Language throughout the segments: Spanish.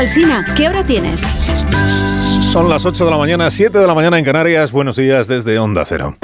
Alsina, ¿qué hora tienes? Son las 8 de la mañana, 7 de la mañana en Canarias. Buenos días desde Onda Cero.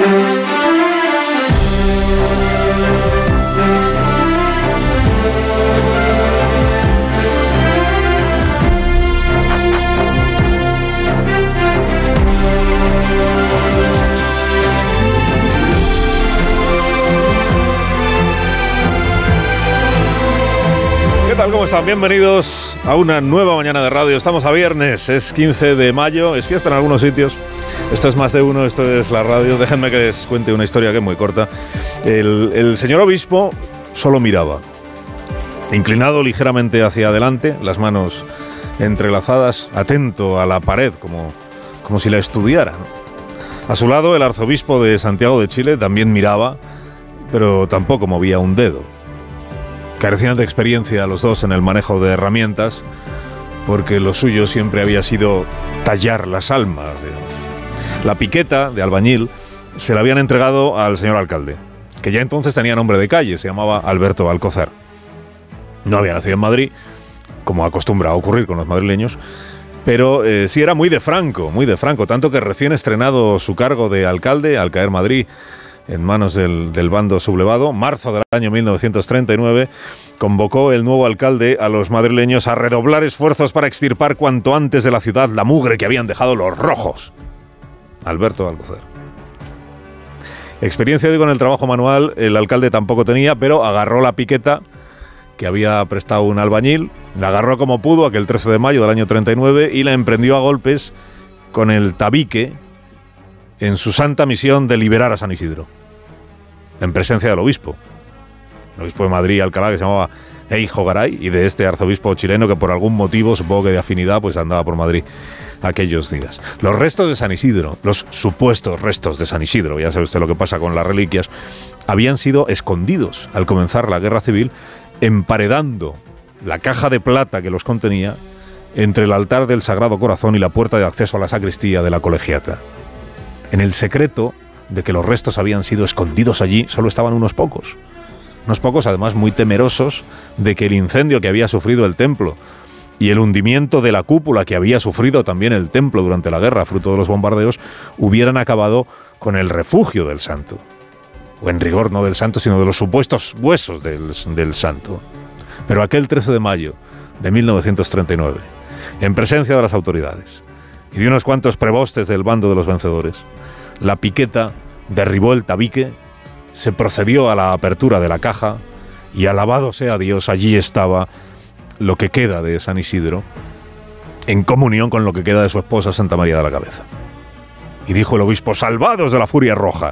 ¿Qué tal? ¿Cómo están? Bienvenidos a una nueva mañana de radio. Estamos a viernes, es 15 de mayo, es fiesta en algunos sitios. Esto es más de uno, esto es la radio. Déjenme que les cuente una historia que es muy corta. El señor obispo solo miraba, inclinado ligeramente hacia adelante, las manos entrelazadas, atento a la pared, como si la estudiara, ¿no? A su lado, el arzobispo de Santiago de Chile también miraba, pero tampoco movía un dedo. Carecían de experiencia los dos en el manejo de herramientas, porque lo suyo siempre había sido tallar las almas, digamos. La piqueta de albañil se la habían entregado al señor alcalde, que ya entonces tenía nombre de calle, se llamaba Alberto Alcocer. No había nacido en Madrid, como acostumbra a ocurrir con los madrileños, pero sí era muy de Franco, tanto que recién estrenado su cargo de alcalde, al caer Madrid en manos del bando sublevado, marzo del año 1939, convocó el nuevo alcalde a los madrileños a redoblar esfuerzos para extirpar cuanto antes de la ciudad la mugre que habían dejado los rojos. Alberto Alcocer. Experiencia con el trabajo manual el alcalde tampoco tenía, pero agarró la piqueta que había prestado un albañil, la agarró como pudo aquel 13 de mayo del año 39 y la emprendió a golpes con el tabique en su santa misión de liberar a San Isidro, en presencia del obispo. El obispo de Madrid, Alcalá, que se llamaba Eijo Garay, y de este arzobispo chileno que por algún motivo, supongo que de afinidad, pues andaba por Madrid aquellos días. Los restos de San Isidro, los supuestos restos de San Isidro, ya sabe usted lo que pasa con las reliquias, habían sido escondidos al comenzar la Guerra Civil, emparedando la caja de plata que los contenía entre el altar del Sagrado Corazón y la puerta de acceso a la sacristía de la Colegiata. En el secreto de que los restos habían sido escondidos allí, solo estaban unos pocos además muy temerosos de que el incendio que había sufrido el templo y el hundimiento de la cúpula que había sufrido también el templo durante la guerra, fruto de los bombardeos, hubieran acabado con el refugio del santo. O en rigor no del santo, sino de los supuestos huesos del santo. Pero aquel 13 de mayo de 1939, en presencia de las autoridades y de unos cuantos prebostes del bando de los vencedores, la piqueta derribó el tabique, se procedió a la apertura de la caja y, alabado sea Dios, allí estaba lo que queda de San Isidro, en comunión con lo que queda de su esposa Santa María de la Cabeza. Y dijo el obispo: salvados de la furia roja.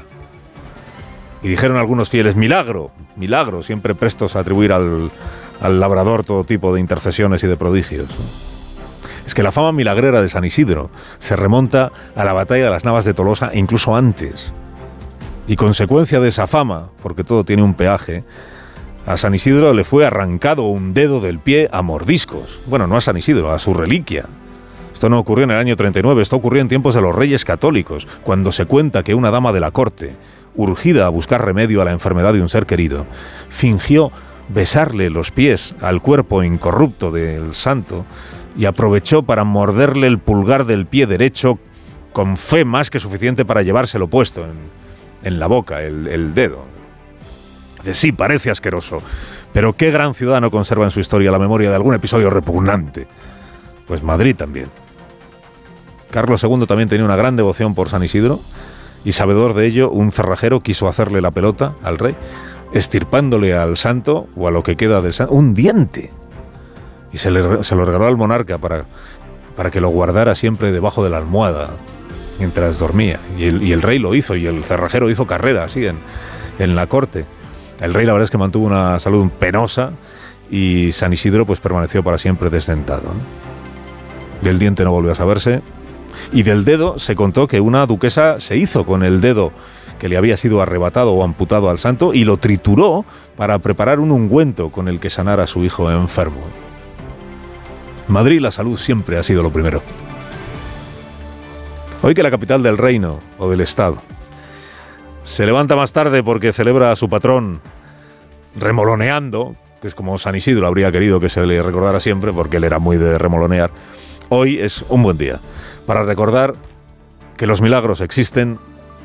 Y dijeron algunos fieles: milagro, milagro, siempre prestos a atribuir al labrador todo tipo de intercesiones y de prodigios. Es que la fama milagrera de San Isidro se remonta a la batalla de las Navas de Tolosa e incluso antes. Y consecuencia de esa fama, porque todo tiene un peaje, a San Isidro le fue arrancado un dedo del pie a mordiscos. Bueno, no a San Isidro, a su reliquia. Esto no ocurrió en el año 39, esto ocurrió en tiempos de los Reyes Católicos, cuando se cuenta que una dama de la corte, urgida a buscar remedio a la enfermedad de un ser querido, fingió besarle los pies al cuerpo incorrupto del santo y aprovechó para morderle el pulgar del pie derecho con fe más que suficiente para llevárselo puesto en la boca, el dedo. Sí, parece asqueroso, pero ¿qué gran ciudad no conserva en su historia la memoria de algún episodio repugnante? Pues Madrid también. Carlos II también tenía una gran devoción por San Isidro, y sabedor de ello, un cerrajero quiso hacerle la pelota al rey, estirpándole al santo, o a lo que queda del santo, un diente. Y se lo regaló al monarca para que lo guardara siempre debajo de la almohada mientras dormía. Y el rey lo hizo, y el cerrajero hizo carrera así en la corte. El rey, la verdad es que mantuvo una salud penosa, y San Isidro pues permaneció para siempre desdentado, ¿no? Del diente no volvió a saberse, y del dedo se contó que una duquesa se hizo con el dedo que le había sido arrebatado o amputado al santo y lo trituró para preparar un ungüento con el que sanar a su hijo enfermo. En Madrid la salud siempre ha sido lo primero. Hoy, que la capital del reino o del estado se levanta más tarde porque celebra a su patrón remoloneando, que que es como San Isidro habría querido que se le recordara siempre, porque él era muy de remolonear, hoy es un buen día para recordar que los milagros existen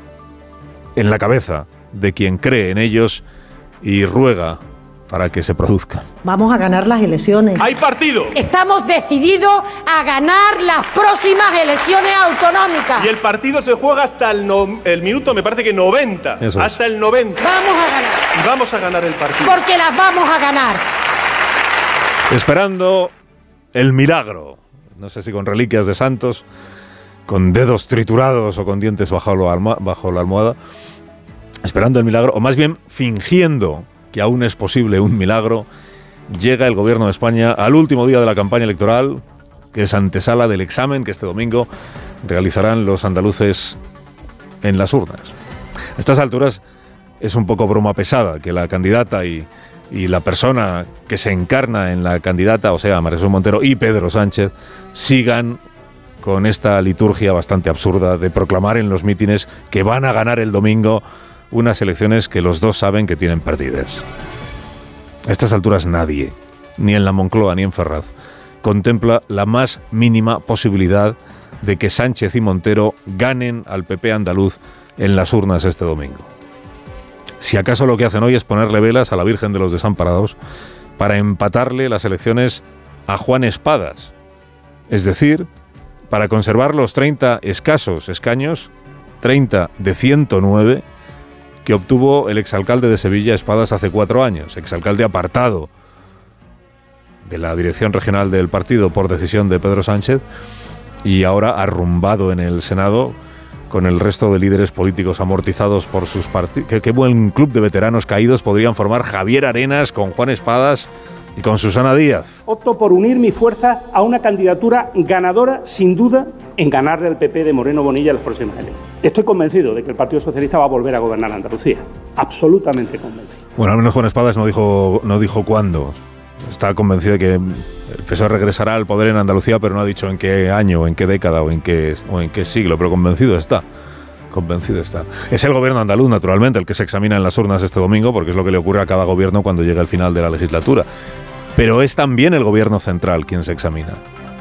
en la cabeza de quien cree en ellos y ruega para que se produzcan. Vamos a ganar las elecciones. ¡Hay partido! Estamos decididos a ganar las próximas elecciones autonómicas. Y el partido se juega hasta el minuto, me parece que 90. Eso es. Hasta el 90. Vamos a ganar. Y vamos a ganar el partido. Porque las vamos a ganar. Esperando el milagro. No sé si con reliquias de santos, con dedos triturados o con dientes bajo la almohada. Esperando el milagro, o más bien fingiendo que aún es posible un milagro, llega el gobierno de España al último día de la campaña electoral, que es antesala del examen que este domingo realizarán los andaluces en las urnas. A estas alturas es un poco broma pesada que la candidata y la persona que se encarna en la candidata, o sea, María Jesús Montero y Pedro Sánchez, sigan con esta liturgia bastante absurda de proclamar en los mítines que van a ganar el domingo unas elecciones que los dos saben que tienen perdidas. A estas alturas nadie, ni en la Moncloa ni en Ferraz, contempla la más mínima posibilidad de que Sánchez y Montero ganen al PP andaluz en las urnas este domingo. Si acaso lo que hacen hoy es ponerle velas a la Virgen de los Desamparados para empatarle las elecciones a Juan Espadas, es decir, para conservar los 30 escasos escaños, 30 de 109, que obtuvo el exalcalde de Sevilla, Espadas, hace 4 años, exalcalde apartado de la dirección regional del partido por decisión de Pedro Sánchez y ahora arrumbado en el Senado con el resto de líderes políticos amortizados por sus partidos. Qué buen club de veteranos caídos podrían formar Javier Arenas con Juan Espadas y con Susana Díaz. Opto por unir mi fuerza a una candidatura ganadora, sin duda, en ganarle al PP de Moreno Bonilla en las próximas elecciones. Estoy convencido de que el Partido Socialista va a volver a gobernar Andalucía. Absolutamente convencido. Bueno, al menos Juan Espadas no dijo cuándo. Está convencido de que el PSOE regresará al poder en Andalucía, pero no ha dicho en qué año, en qué década o en qué siglo, pero convencido está. Convencido está. Es el gobierno andaluz, naturalmente, el que se examina en las urnas este domingo, porque es lo que le ocurre a cada gobierno cuando llega el final de la legislatura. Pero es también el gobierno central quien se examina.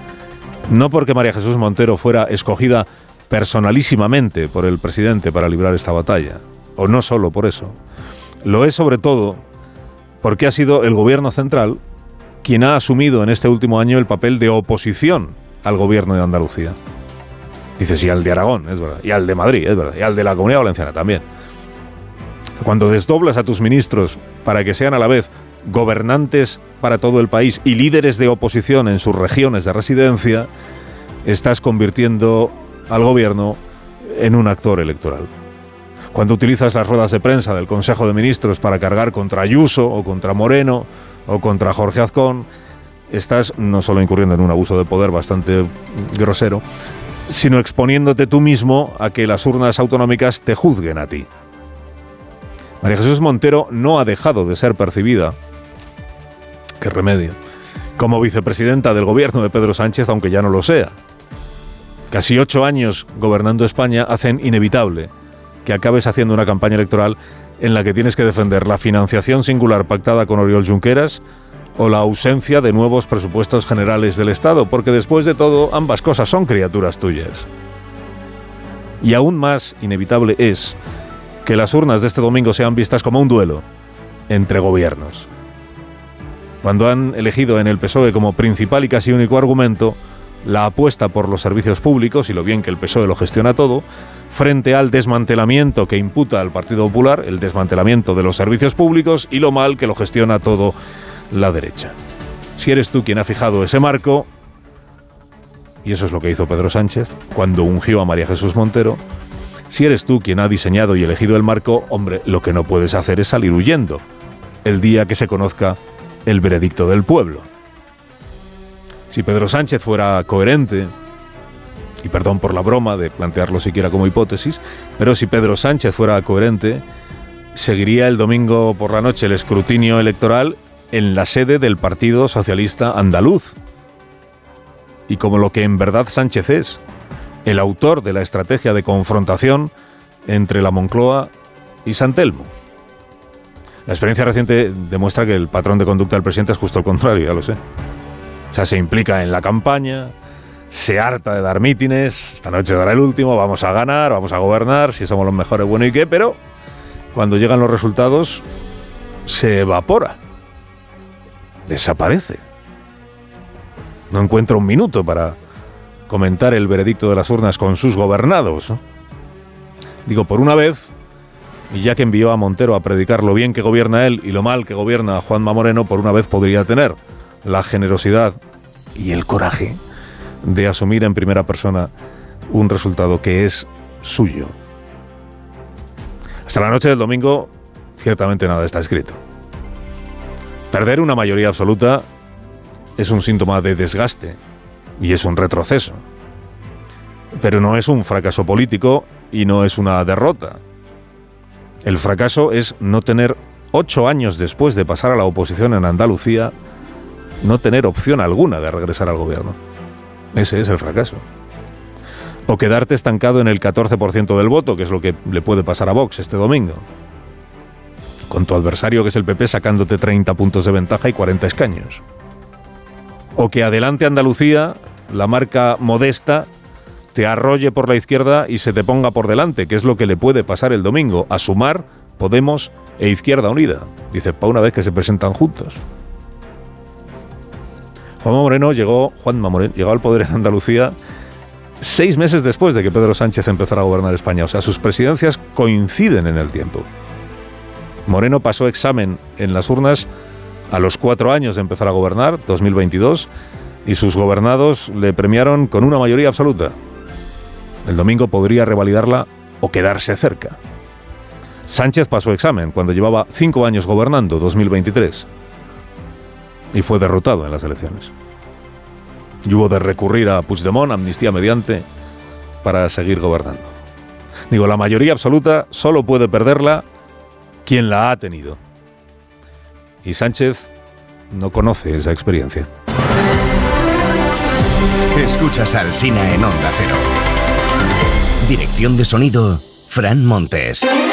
No porque María Jesús Montero fuera escogida personalísimamente por el presidente para librar esta batalla, o no solo por eso. Lo es sobre todo porque ha sido el gobierno central quien ha asumido en este último año el papel de oposición al gobierno de Andalucía. Dices, y al de Aragón, es verdad, y al de Madrid, es verdad, y al de la Comunidad Valenciana también. Cuando desdoblas a tus ministros para que sean a la vez gobernantes para todo el país y líderes de oposición en sus regiones de residencia, estás convirtiendo al gobierno en un actor electoral. Cuando utilizas las ruedas de prensa del Consejo de Ministros para cargar contra Ayuso o contra Moreno o contra Jorge Azcón, estás no solo incurriendo en un abuso de poder bastante grosero, sino exponiéndote tú mismo a que las urnas autonómicas te juzguen a ti. María Jesús Montero no ha dejado de ser percibida, qué remedio, como vicepresidenta del gobierno de Pedro Sánchez, aunque ya no lo sea. Casi 8 años gobernando España hacen inevitable que acabes haciendo una campaña electoral en la que tienes que defender la financiación singular pactada con Oriol Junqueras o la ausencia de nuevos presupuestos generales del Estado, porque después de todo ambas cosas son criaturas tuyas. Y aún más inevitable es que las urnas de este domingo sean vistas como un duelo entre gobiernos. Cuando han elegido en el PSOE como principal y casi único argumento la apuesta por los servicios públicos y lo bien que el PSOE lo gestiona todo, frente al desmantelamiento que imputa al Partido Popular, el desmantelamiento de los servicios públicos y lo mal que lo gestiona todo la derecha. Si eres tú quien ha fijado ese marco, y eso es lo que hizo Pedro Sánchez cuando ungió a María Jesús Montero, si eres tú quien ha diseñado y elegido el marco, hombre, lo que no puedes hacer es salir huyendo el día que se conozca el veredicto del pueblo. Si Pedro Sánchez fuera coherente, y perdón por la broma de plantearlo siquiera como hipótesis, pero si Pedro Sánchez fuera coherente, seguiría el domingo por la noche el escrutinio electoral en la sede del Partido Socialista Andaluz. Y como lo que en verdad Sánchez es, el autor de la estrategia de confrontación entre la Moncloa y San Telmo. La experiencia reciente demuestra que el patrón de conducta del presidente es justo el contrario, ya lo sé. O sea, se implica en la campaña, se harta de dar mítines, esta noche dará el último, vamos a ganar, vamos a gobernar, si somos los mejores, bueno y qué, pero cuando llegan los resultados se evapora, desaparece. No encuentra un minuto para comentar el veredicto de las urnas con sus gobernados, ¿no? Digo, por una vez, y ya que envió a Montero a predicar lo bien que gobierna él y lo mal que gobierna Juanma Moreno, por una vez podría tener la generosidad y el coraje de asumir en primera persona un resultado que es suyo. Hasta la noche del domingo, ciertamente nada está escrito. Perder una mayoría absoluta es un síntoma de desgaste y es un retroceso. Pero no es un fracaso político y no es una derrota. El fracaso es no tener, 8 años después de pasar a la oposición en Andalucía, no tener opción alguna de regresar al gobierno. Ese es el fracaso. O quedarte estancado en el 14% del voto, que es lo que le puede pasar a Vox este domingo, con tu adversario, que es el PP, sacándote 30 puntos de ventaja y 40 escaños. O que adelante Andalucía, la marca modesta, te arrolle por la izquierda y se te ponga por delante, que es lo que le puede pasar el domingo a Sumar, Podemos e Izquierda Unida. Dice, para una vez que se presentan juntos. Juanma Moreno llegó al poder en Andalucía 6 meses después de que Pedro Sánchez empezara a gobernar España. O sea, sus presidencias coinciden en el tiempo. Moreno pasó examen en las urnas a los 4 años de empezar a gobernar, 2022, y sus gobernados le premiaron con una mayoría absoluta. El domingo podría revalidarla o quedarse cerca. Sánchez pasó examen cuando llevaba 5 años gobernando, 2023, y fue derrotado en las elecciones. Y hubo de recurrir a Puigdemont, amnistía mediante, para seguir gobernando. Digo, la mayoría absoluta solo puede perderla quien la ha tenido. Y Sánchez no conoce esa experiencia. Escuchas a Alsina en Onda Cero. Dirección de sonido, Fran Montes.